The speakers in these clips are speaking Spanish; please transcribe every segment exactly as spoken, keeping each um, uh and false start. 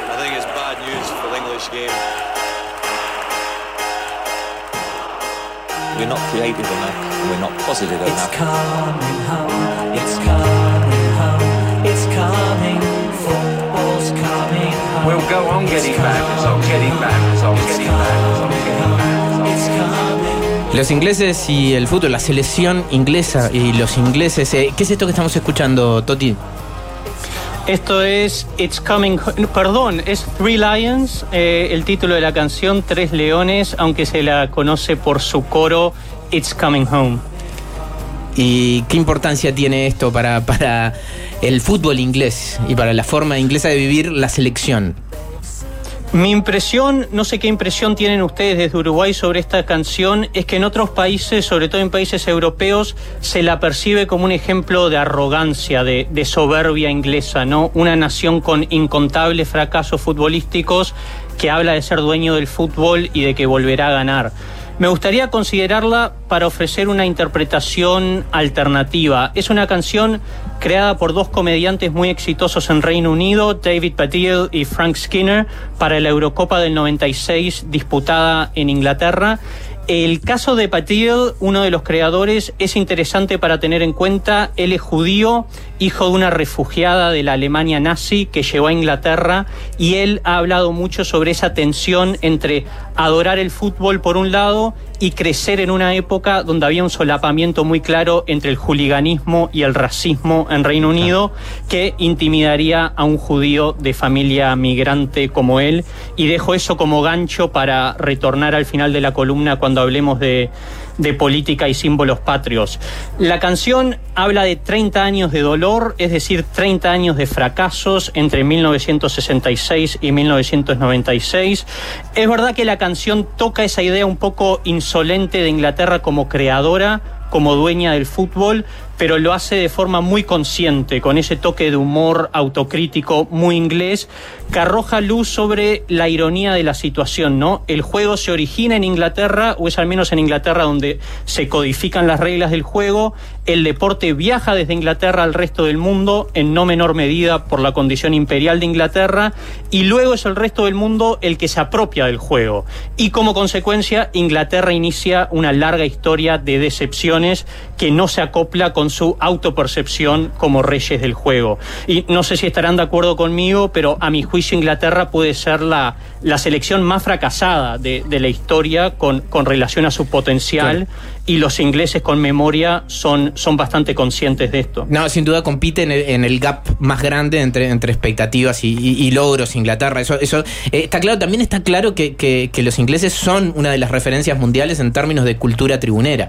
I think it's bad news for the English game. We're not creative enough, we're not positive enough. It's coming home, it's coming home, it's coming, football's coming home. We'll go on getting back, so getting back, so getting back, so getting back. It's coming. Los ingleses y el fútbol, la selección inglesa y los ingleses. Eh, ¿Qué es esto que estamos escuchando, Toti? Esto es It's Coming, perdón, es Three Lions, eh, el título de la canción, Tres Leones, aunque se la conoce por su coro It's Coming Home. ¿Y qué importancia tiene esto para, para el fútbol inglés y para la forma inglesa de vivir la selección? Mi impresión, no sé qué impresión tienen ustedes desde Uruguay sobre esta canción, es que en otros países, sobre todo en países europeos, se la percibe como un ejemplo de arrogancia, de, de soberbia inglesa, ¿no? Una nación con incontables fracasos futbolísticos que habla de ser dueño del fútbol y de que volverá a ganar. Me gustaría considerarla para ofrecer una interpretación alternativa. Es una canción creada por dos comediantes muy exitosos en Reino Unido, David Baddiel y Frank Skinner, para la Eurocopa del noventa y seis disputada en Inglaterra. El caso de Baddiel, uno de los creadores, es interesante para tener en cuenta. Él es judío, hijo de una refugiada de la Alemania nazi que llegó a Inglaterra, y él ha hablado mucho sobre esa tensión entre adorar el fútbol por un lado y crecer en una época donde había un solapamiento muy claro entre el hooliganismo y el racismo en Reino Unido, que intimidaría a un judío de familia migrante como él. Y dejo eso como gancho para retornar al final de la columna cuando hablemos de, de política y símbolos patrios. La canción habla de treinta años de dolor, es decir, treinta años de fracasos entre mil novecientos sesenta y seis y mil novecientos noventa y seis. Es verdad que la canción toca esa idea un poco insolente de Inglaterra como creadora, como dueña del fútbol, pero lo hace de forma muy consciente, con ese toque de humor autocrítico muy inglés, que arroja luz sobre la ironía de la situación, ¿no? El juego se origina en Inglaterra, o es al menos en Inglaterra donde se codifican las reglas del juego. El deporte viaja desde Inglaterra al resto del mundo, en no menor medida por la condición imperial de Inglaterra, y luego es el resto del mundo el que se apropia del juego. Y como consecuencia, Inglaterra inicia una larga historia de decepciones que no se acopla con su autopercepción como reyes del juego. Y no sé si estarán de acuerdo conmigo, pero a mi juicio Inglaterra puede ser la, la selección más fracasada de, de la historia con, con relación a su potencial. Claro. Y los ingleses con memoria son, son bastante conscientes de esto. No, sin duda compite en el, en el gap más grande entre, entre expectativas y, y, y logros Inglaterra. Eso, eso eh, está claro. También está claro que, que, que los ingleses son una de las referencias mundiales en términos de cultura tribunera.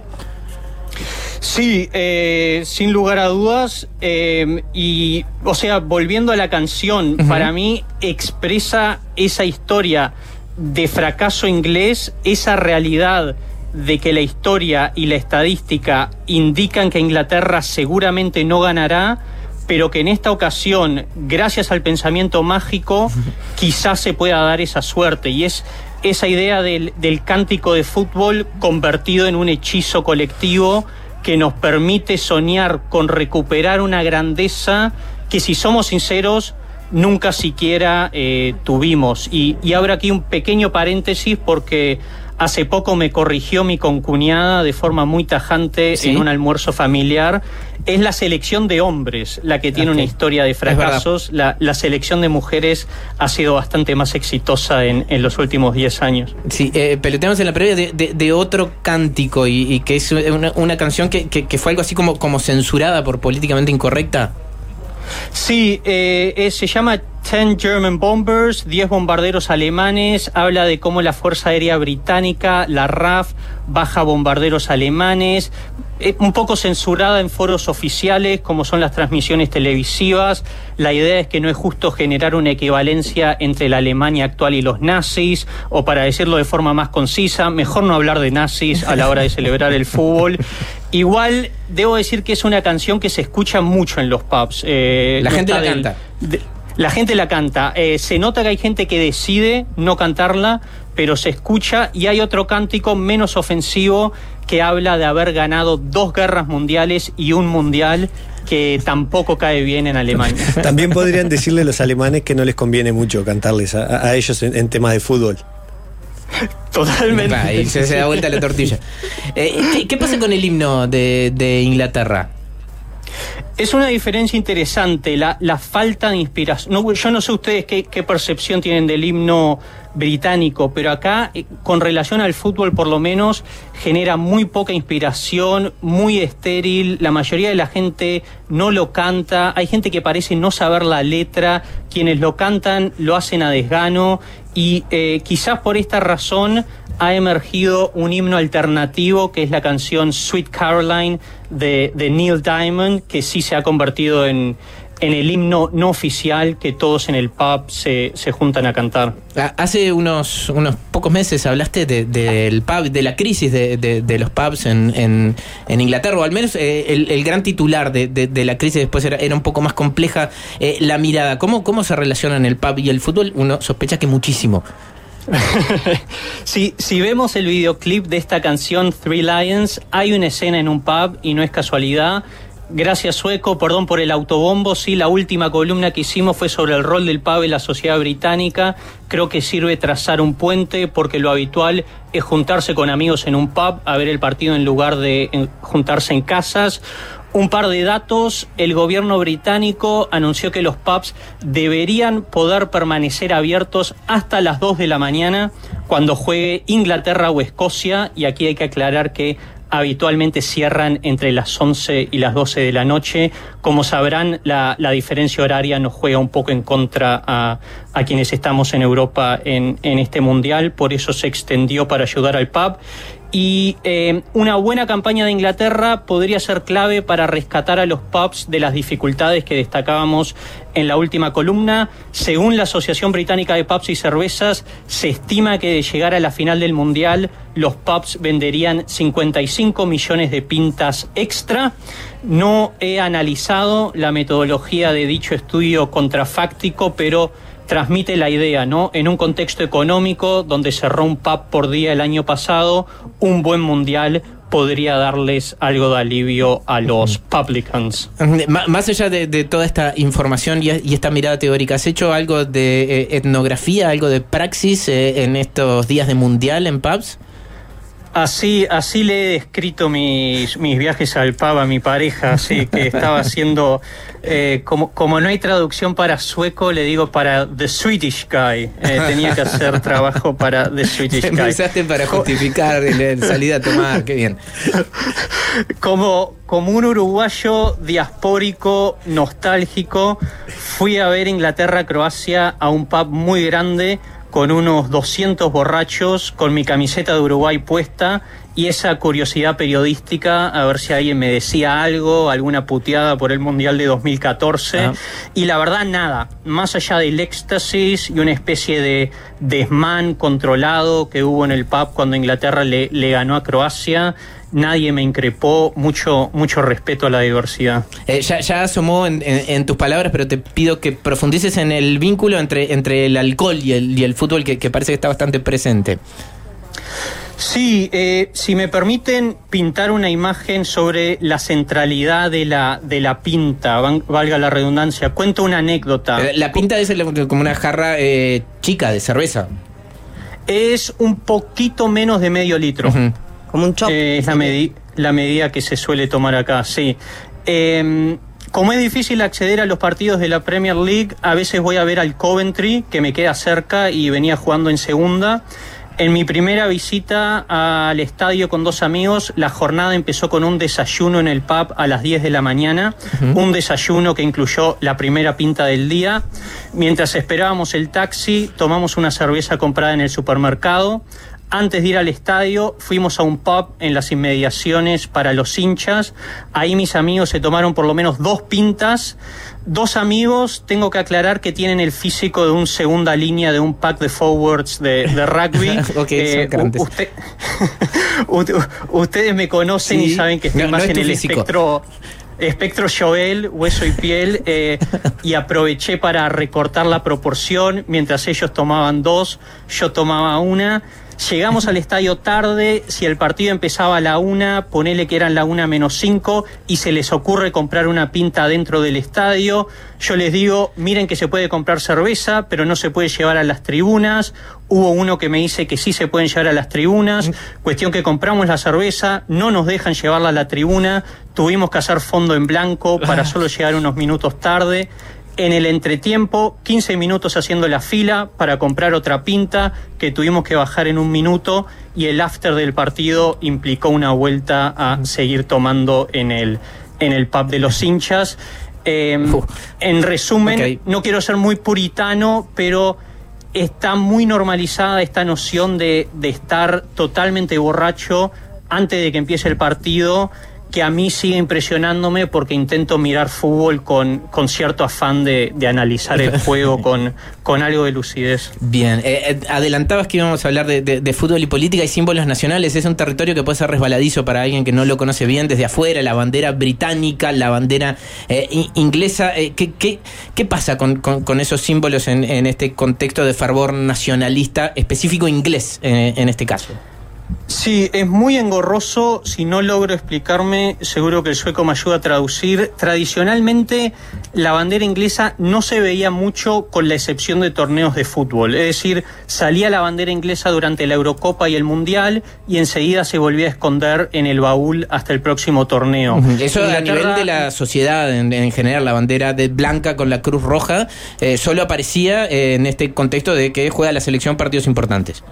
Sí, eh, sin lugar a dudas, eh, y o sea, volviendo a la canción, uh-huh. Para mí expresa esa historia de fracaso inglés, esa realidad de que la historia y la estadística indican que Inglaterra seguramente no ganará, pero que en esta ocasión, gracias al pensamiento mágico, quizás se pueda dar esa suerte, y es esa idea del, del cántico de fútbol convertido en un hechizo colectivo que nos permite soñar con recuperar una grandeza que, si somos sinceros, nunca siquiera eh, tuvimos. Y, y abro aquí un pequeño paréntesis porque hace poco me corrigió mi concuñada de forma muy tajante, ¿sí?, en un almuerzo familiar. Es la selección de hombres la que tiene, okay, una historia de fracasos. La, la selección de mujeres ha sido bastante más exitosa en, en los últimos diez años. Sí, eh, peloteamos en la previa de, de, de otro cántico y, y que es una, una canción que, que, que fue algo así como, como censurada por políticamente incorrecta. Sí, eh, eh, se llama Ten German Bombers, diez bombarderos alemanes. Habla de cómo la Fuerza Aérea Británica, la R A F, baja bombarderos alemanes. Eh, un poco censurada en foros oficiales, como son las transmisiones televisivas. La idea es que no es justo generar una equivalencia entre la Alemania actual y los nazis, o, para decirlo de forma más concisa, mejor no hablar de nazis a la hora de celebrar el fútbol. Igual, debo decir que es una canción que se escucha mucho en los pubs. Eh, la no gente la del, canta. De, la gente la canta. Eh, se nota que hay gente que decide no cantarla, pero se escucha. Y hay otro cántico menos ofensivo que habla de haber ganado dos guerras mundiales y un mundial, que tampoco cae bien en Alemania. También podrían decirle a los alemanes que no les conviene mucho cantarles a, a ellos en, en temas de fútbol. Totalmente. Ah, y se, se da vuelta la tortilla. Eh, ¿qué, ¿Qué pasa con el himno de, de Inglaterra? Es una diferencia interesante, la, la falta de inspiración. No, yo no sé ustedes qué, qué percepción tienen del himno británico, pero acá, eh, con relación al fútbol por lo menos, genera muy poca inspiración, muy estéril. La mayoría de la gente no lo canta, hay gente que parece no saber la letra, quienes lo cantan lo hacen a desgano y eh, quizás por esta razón ha emergido un himno alternativo que es la canción Sweet Caroline de, de Neil Diamond, que sí se ha convertido en, en el himno no oficial que todos en el pub se, se juntan a cantar. Hace unos, unos pocos meses hablaste de, de, del pub, de la crisis de, de, de los pubs en, en, en Inglaterra, o al menos eh, el, el gran titular de, de, de la crisis después era, era un poco más compleja eh, la mirada. ¿Cómo, ¿Cómo se relacionan el pub y el fútbol? Uno sospecha que muchísimo. si, si vemos el videoclip de esta canción Three Lions, hay una escena en un pub y no es casualidad. Gracias, Sueco, perdón por el autobombo. Sí, la última columna que hicimos fue sobre el rol del pub en la sociedad británica. Creo que sirve trazar un puente porque lo habitual es juntarse con amigos en un pub a ver el partido en lugar de en, juntarse en casas. Un par de datos: el gobierno británico anunció que los pubs deberían poder permanecer abiertos hasta las dos de la mañana cuando juegue Inglaterra o Escocia, y aquí hay que aclarar que habitualmente cierran entre las once y las doce de la noche. Como sabrán, la, la diferencia horaria nos juega un poco en contra a, a quienes estamos en Europa en, en este mundial, por eso se extendió para ayudar al pub. Y eh, una buena campaña de Inglaterra podría ser clave para rescatar a los pubs de las dificultades que destacábamos en la última columna. Según la Asociación Británica de Pubs y Cervezas, se estima que de llegar a la final del Mundial, los pubs venderían cincuenta y cinco millones de pintas extra. No he analizado la metodología de dicho estudio contrafáctico, pero transmite la idea, ¿no? En un contexto económico donde cerró un pub por día el año pasado, un buen mundial podría darles algo de alivio a los publicans. Más allá de, de toda esta información y, y esta mirada teórica, ¿has hecho algo de eh, etnografía, algo de praxis eh, en estos días de mundial en pubs? Así, así le he descrito mis, mis viajes al pub a mi pareja, así que estaba haciendo, eh, como, como no hay traducción para sueco, le digo para The Swedish Guy, eh, tenía que hacer trabajo para The Swedish Guy. Empezaste para justificar la salida a tomar, qué bien. Como, como un uruguayo diaspórico, nostálgico, fui a ver Inglaterra-Croacia a un pub muy grande, con unos doscientos borrachos, con mi camiseta de Uruguay puesta y esa curiosidad periodística a ver si alguien me decía algo, alguna puteada por el Mundial de dos mil catorce. Ah. Y la verdad, nada, más allá del éxtasis y una especie de desmán controlado que hubo en el pub cuando Inglaterra le, le ganó a Croacia, nadie me increpó, mucho mucho respeto a la diversidad. Eh, ya, ya asomó en, en, en tus palabras, pero te pido que profundices en el vínculo entre, entre el alcohol y el, y el fútbol, que, que parece que está bastante presente. Sí, eh, si me permiten pintar una imagen sobre la centralidad de la, de la pinta, valga la redundancia, cuento una anécdota. La pinta es como una jarra eh, chica de cerveza. Es un poquito menos de medio litro. Uh-huh. Como un chop. Eh, es la, medi- la medida que se suele tomar acá, sí. Eh, como es difícil acceder a los partidos de la Premier League, a veces voy a ver al Coventry, que me queda cerca y venía jugando en segunda. En mi primera visita al estadio con dos amigos, la jornada empezó con un desayuno en el pub a las diez de la mañana, uh-huh. Un desayuno que incluyó la primera pinta del día. Mientras esperábamos el taxi, tomamos una cerveza comprada en el supermercado. Antes de ir al estadio, fuimos a un pub en las inmediaciones para los hinchas. Ahí mis amigos se tomaron por lo menos dos pintas. Dos amigos, tengo que aclarar que tienen el físico de un segunda línea de un pack de forwards de, de rugby. Okay, eh, usted, ustedes me conocen sí. Y saben que estoy no, más no en el físico. espectro... Espectro Joel, hueso y piel, eh, y aproveché para recortar la proporción. Mientras ellos tomaban dos, yo tomaba una. Llegamos al estadio tarde, si el partido empezaba a la una, ponele que eran la una menos cinco, y se les ocurre comprar una pinta dentro del estadio, yo les digo, miren que se puede comprar cerveza, pero no se puede llevar a las tribunas. Hubo uno que me dice que sí se pueden llevar a las tribunas, cuestión que compramos la cerveza, no nos dejan llevarla a la tribuna, tuvimos que hacer fondo en blanco para solo llegar unos minutos tarde. En el entretiempo, quince minutos haciendo la fila para comprar otra pinta, que tuvimos que bajar en un minuto, y el after del partido implicó una vuelta a seguir tomando en el, en el pub de los hinchas. Eh, uh, en resumen, okay. No quiero ser muy puritano, pero está muy normalizada esta noción de, de estar totalmente borracho antes de que empiece el partido, que a mí sigue impresionándome porque intento mirar fútbol con, con cierto afán de, de analizar el juego con, con algo de lucidez. Bien, eh, adelantabas que íbamos a hablar de, de, de fútbol y política y símbolos nacionales. Es un territorio que puede ser resbaladizo para alguien que no lo conoce bien desde afuera, la bandera británica, la bandera eh, inglesa. Eh, ¿qué, qué, ¿Qué pasa con, con, con esos símbolos en, en este contexto de fervor nacionalista específico inglés eh, en este caso? Sí, es muy engorroso. Si no logro explicarme, seguro que el sueco me ayuda a traducir. Tradicionalmente, la bandera inglesa no se veía mucho, con la excepción de torneos de fútbol. Es decir, salía la bandera inglesa durante la Eurocopa y el Mundial y enseguida se volvía a esconder en el baúl hasta el próximo torneo. Eso Inglaterra, a nivel de la sociedad en, en general, la bandera de blanca con la cruz roja, eh, solo aparecía eh, en este contexto de que juega la selección partidos importantes.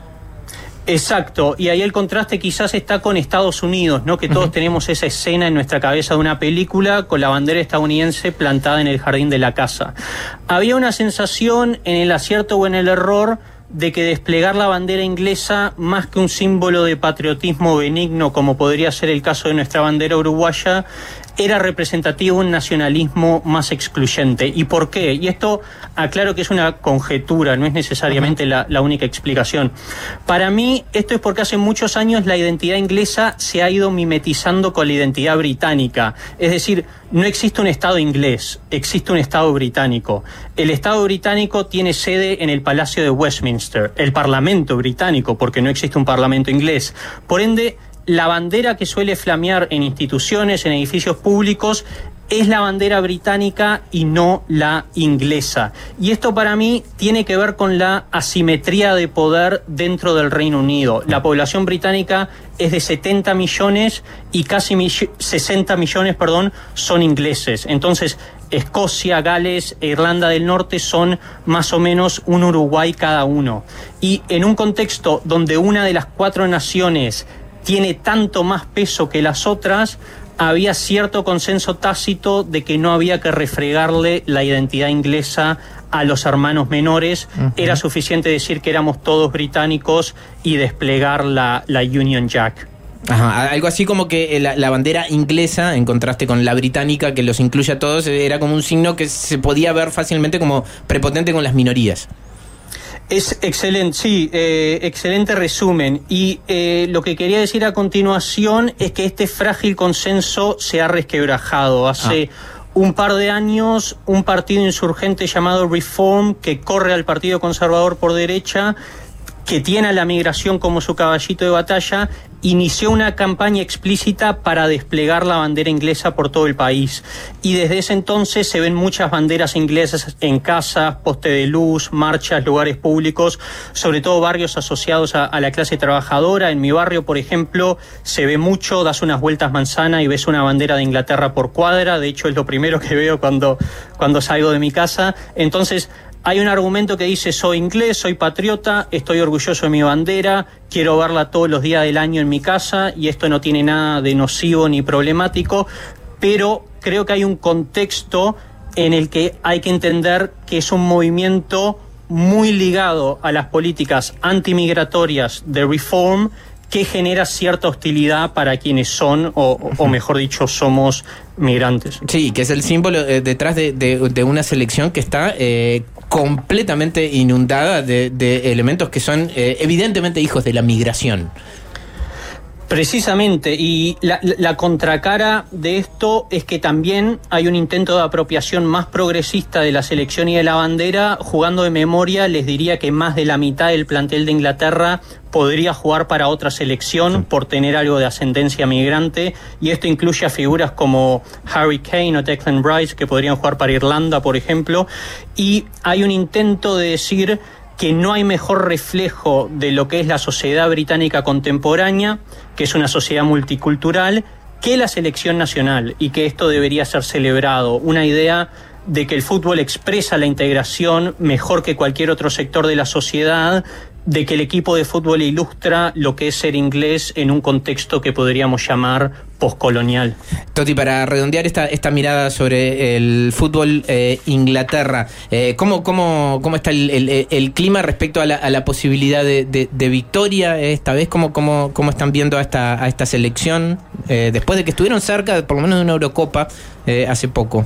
Exacto, y ahí el contraste quizás está con Estados Unidos, ¿no? Que todos uh-huh. tenemos esa escena en nuestra cabeza de una película con la bandera estadounidense plantada en el jardín de la casa. Había una sensación, en el acierto o en el error, de que desplegar la bandera inglesa, más que un símbolo de patriotismo benigno, como podría ser el caso de nuestra bandera uruguaya, era representativo de un nacionalismo más excluyente. ¿Y por qué? Y esto aclaro que es una conjetura, no es necesariamente uh-huh. la, la única explicación. Para mí, esto es porque hace muchos años la identidad inglesa se ha ido mimetizando con la identidad británica. Es decir, no existe un Estado inglés, existe un Estado británico. El Estado británico tiene sede en el Palacio de Westminster, el Parlamento británico, porque no existe un Parlamento inglés. Por ende, la bandera que suele flamear en instituciones, en edificios públicos, es la bandera británica y no la inglesa. Y esto para mí tiene que ver con la asimetría de poder dentro del Reino Unido. La población británica es de setenta millones y casi sesenta millones, perdón, son ingleses. Entonces, Escocia, Gales e Irlanda del Norte son más o menos un Uruguay cada uno. Y en un contexto donde una de las cuatro naciones tiene tanto más peso que las otras, había cierto consenso tácito de que no había que refregarle la identidad inglesa a los hermanos menores. Uh-huh. Era suficiente decir que éramos todos británicos y desplegar la, la Union Jack. Ajá, algo así como que la, la bandera inglesa, en contraste con la británica, que los incluye a todos, era como un signo que se podía ver fácilmente como prepotente con las minorías. Es excelente, sí, eh, excelente resumen. Y eh, lo que quería decir a continuación es que este frágil consenso se ha resquebrajado. Hace ah. un par de años, un partido insurgente llamado Reform, que corre al Partido Conservador por derecha, que tiene a la migración como su caballito de batalla, inició una campaña explícita para desplegar la bandera inglesa por todo el país. Y desde ese entonces se ven muchas banderas inglesas en casas, poste de luz, marchas, lugares públicos, sobre todo barrios asociados a, a la clase trabajadora. En mi barrio, por ejemplo, se ve mucho, das unas vueltas manzana y ves una bandera de Inglaterra por cuadra. De hecho, es lo primero que veo cuando, cuando salgo de mi casa. Entonces, hay un argumento que dice: soy inglés, soy patriota, estoy orgulloso de mi bandera, quiero verla todos los días del año en mi casa, y esto no tiene nada de nocivo ni problemático, pero creo que hay un contexto en el que hay que entender que es un movimiento muy ligado a las políticas antimigratorias de Reform, que genera cierta hostilidad para quienes son, o, o mejor dicho, somos migrantes. Sí, que es el símbolo eh, detrás de, de, de una selección que está eh, completamente inundada de, de elementos que son eh, evidentemente hijos de la migración. Precisamente, y la, la contracara de esto es que también hay un intento de apropiación más progresista de la selección y de la bandera. Jugando de memoria, les diría que más de la mitad del plantel de Inglaterra podría jugar para otra selección sí. por tener algo de ascendencia migrante, y esto incluye a figuras como Harry Kane o Declan Rice, que podrían jugar para Irlanda, por ejemplo, y hay un intento de decir que no hay mejor reflejo de lo que es la sociedad británica contemporánea, que es una sociedad multicultural, que la selección nacional, y que esto debería ser celebrado. Una idea de que el fútbol expresa la integración mejor que cualquier otro sector de la sociedad, de que el equipo de fútbol ilustra lo que es ser inglés en un contexto que podríamos llamar postcolonial. Toti, para redondear esta, esta mirada sobre el fútbol eh, Inglaterra, eh, ¿cómo, cómo, ¿cómo está el, el, el clima respecto a la, a la posibilidad de, de, de victoria esta vez? ¿Cómo, cómo, cómo están viendo a esta, a esta selección eh, después de que estuvieron cerca, por lo menos, de una Eurocopa eh, hace poco?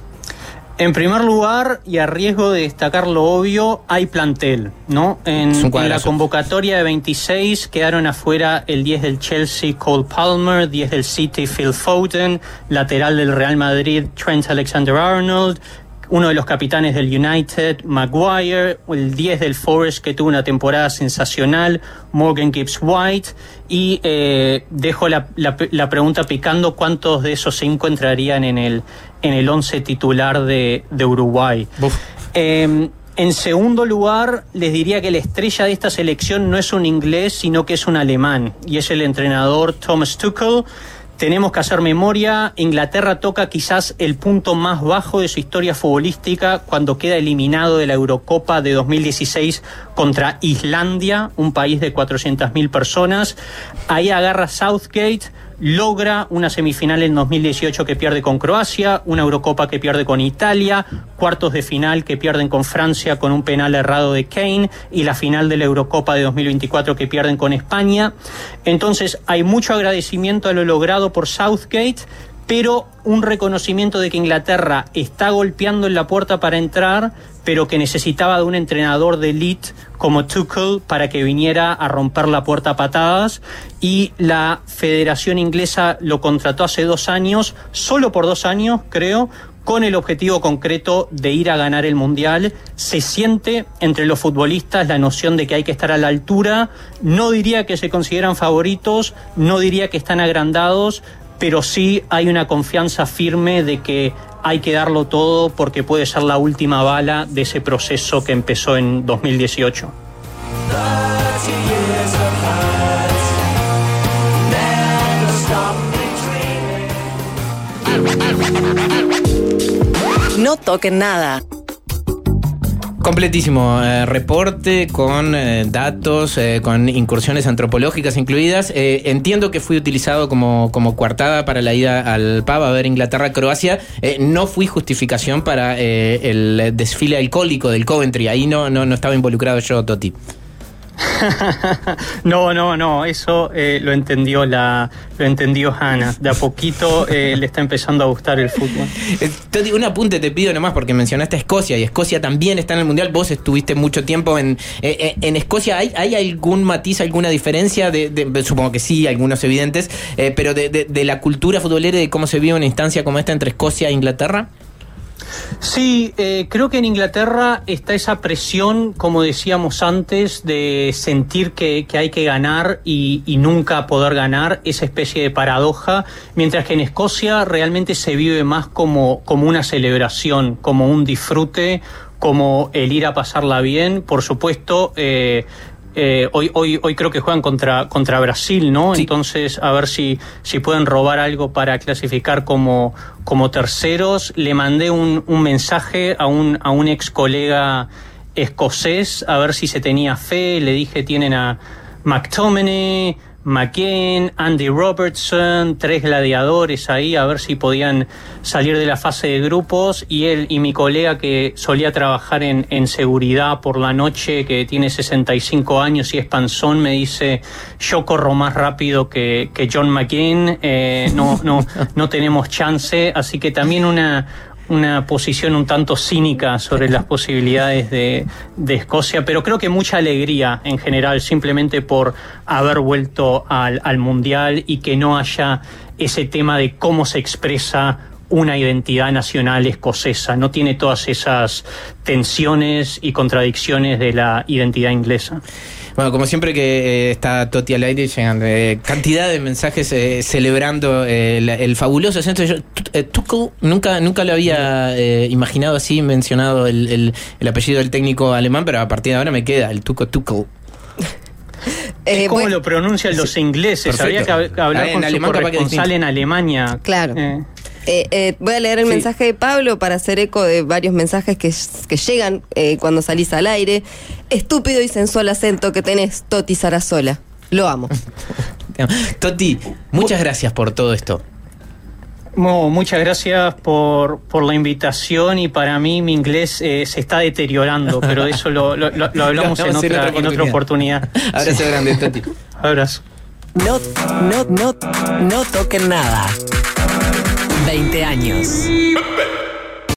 En primer lugar, y a riesgo de destacar lo obvio, hay plantel, ¿no? En, en la convocatoria de veintiséis quedaron afuera el diez del Chelsea, Cole Palmer, diez del City, Phil Foden, lateral del Real Madrid, Trent Alexander-Arnold, uno de los capitanes del United, Maguire, el diez del Forest, que tuvo una temporada sensacional, Morgan Gibbs-White, y eh, dejo la, la, la pregunta picando: ¿cuántos de esos cinco entrarían en el en el once titular de, de Uruguay? Eh, en segundo lugar, les diría que la estrella de esta selección no es un inglés, sino que es un alemán, y es el entrenador Thomas Tuchel. Tenemos que hacer memoria. Inglaterra toca quizás el punto más bajo de su historia futbolística cuando queda eliminado de la Eurocopa de dos mil dieciséis contra Islandia, un país de cuatrocientas mil personas. Ahí agarra Southgate, logra una semifinal en dos mil dieciocho que pierde con Croacia, una Eurocopa que pierde con Italia, cuartos de final que pierden con Francia con un penal errado de Kane, y la final de la Eurocopa de dos mil veinticuatro que pierden con España. Entonces hay mucho agradecimiento a lo logrado por Southgate, pero un reconocimiento de que Inglaterra está golpeando en la puerta para entrar, pero que necesitaba de un entrenador de elite como Tuchel para que viniera a romper la puerta a patadas, y la Federación Inglesa lo contrató hace dos años, solo por dos años creo, con el objetivo concreto de ir a ganar el Mundial. Se siente entre los futbolistas la noción de que hay que estar a la altura. No diría que se consideran favoritos, no diría que están agrandados, pero sí hay una confianza firme de que hay que darlo todo porque puede ser la última bala de ese proceso que empezó en dos mil dieciocho. No toquen nada. Completísimo eh, reporte con eh, datos, eh, con incursiones antropológicas incluidas. Eh, entiendo que fui utilizado como, como coartada para la ida al pub a ver Inglaterra-Croacia. Eh, no fui justificación para eh, el desfile alcohólico del Coventry. Ahí no, no, no estaba involucrado yo, Toti. No, no, no, eso eh, lo entendió la, lo entendió Hannah. De a poquito eh, le está empezando a gustar el fútbol. Eh, Toti, un apunte te pido nomás, porque mencionaste a Escocia, y Escocia también está en el Mundial. Vos estuviste mucho tiempo en, eh, en Escocia. ¿Hay, ¿Hay algún matiz, alguna diferencia? De, de, supongo que sí, algunos evidentes, eh, pero de, de, de la cultura futbolera y de cómo se vive una instancia como esta entre Escocia e Inglaterra. Sí, eh, creo que en Inglaterra está esa presión, como decíamos antes, de sentir que, que hay que ganar y, y nunca poder ganar, esa especie de paradoja, mientras que en Escocia realmente se vive más como, como una celebración, como un disfrute, como el ir a pasarla bien. Por supuesto, eh, Eh, hoy, hoy, hoy creo que juegan contra, contra Brasil, ¿no? Sí. Entonces, a ver si, si pueden robar algo para clasificar como, como terceros. Le mandé un, un mensaje a un, a un ex colega escocés, a ver si se tenía fe. Le dije, tienen a McTominay, McGinn, Andy Robertson, tres gladiadores ahí, a ver si podían salir de la fase de grupos. Y él y mi colega, que solía trabajar en, en seguridad por la noche, que tiene sesenta y cinco años y es panzón, me dice: yo corro más rápido que, que John McGinn, eh, no, no, no tenemos chance. Así que también una... una posición un tanto cínica sobre las posibilidades de, de Escocia, pero creo que mucha alegría en general, simplemente por haber vuelto al, al Mundial y que no haya ese tema de cómo se expresa una identidad nacional escocesa. No tiene todas esas tensiones y contradicciones de la identidad inglesa. Bueno, como siempre que eh, está Totti al aire, llegan eh, cantidad de mensajes eh, celebrando eh, el, el fabuloso acento. Yo, eh, Tuchel, nunca, nunca lo había eh, imaginado así, mencionado el, el, el apellido del técnico alemán, pero a partir de ahora me queda el Tuco Tuchel. Eh, ¿Cómo bueno, lo pronuncian los ingleses? Perfecto. Habría que hablar ah, con su corresponsal en Alemania. Claro. Eh. Eh, eh, voy a leer el sí. mensaje de Pablo para hacer eco de varios mensajes que, que llegan eh, cuando salís al aire. Estúpido y sensual acento que tenés, Totti Sarasola. Lo amo. Totti, muchas gracias por todo esto. No, muchas gracias por, por la invitación, y para mí mi inglés eh, se está deteriorando, pero de eso lo, lo, lo, lo hablamos no, no, en, otra, en otra oportunidad. Abrazo sí. grande, Totti. Abrazo. No, no, no, no toquen nada. veinte años.